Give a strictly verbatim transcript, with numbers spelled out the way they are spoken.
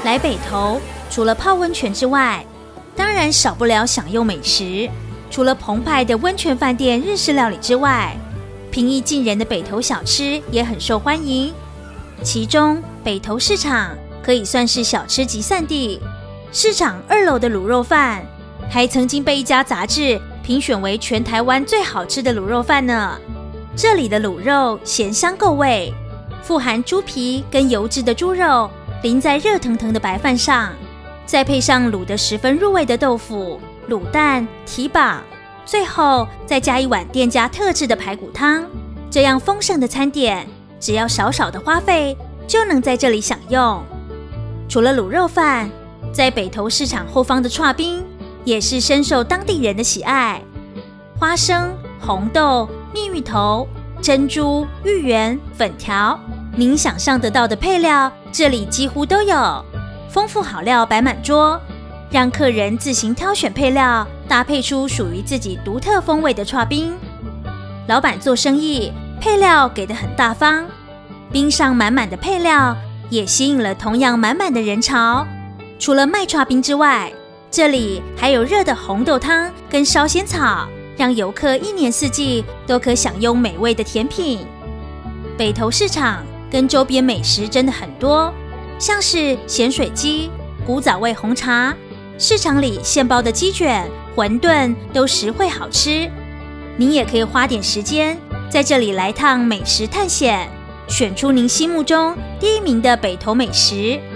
来北投，除了泡温泉之外，当然少不了享用美食。除了澎湃的温泉饭店日式料理之外，平易近人的北投小吃也很受欢迎。其中北投市场可以算是小吃集散地，市场二楼的卤肉饭还曾经被一家杂志评选为全台湾最好吃的卤肉饭呢。这里的卤肉咸香够味，富含猪皮跟油脂的猪肉淋在热腾腾的白饭上，再配上卤得十分入味的豆腐、卤蛋、蹄膀，最后再加一碗店家特制的排骨汤。这样丰盛的餐点，只要少少的花费就能在这里享用。除了卤肉饭，在北投市场后方的剉冰也是深受当地人的喜爱。花生、红豆、蜜芋头、珍珠、芋圆、粉条，您想象得到的配料，这里几乎都有。丰富好料摆满桌，让客人自行挑选配料，搭配出属于自己独特风味的剉冰。老板做生意，配料给得很大方，冰上满满的配料也吸引了同样满满的人潮。除了卖剉冰之外，这里还有热的红豆汤跟烧仙草，让游客一年四季都可享用美味的甜品。北投市场跟周边美食真的很多，像是咸水鸡、古早味红茶，市场里现包的鸡卷、馄饨都实惠好吃。您也可以花点时间在这里来趟美食探险，选出您心目中第一名的北投美食。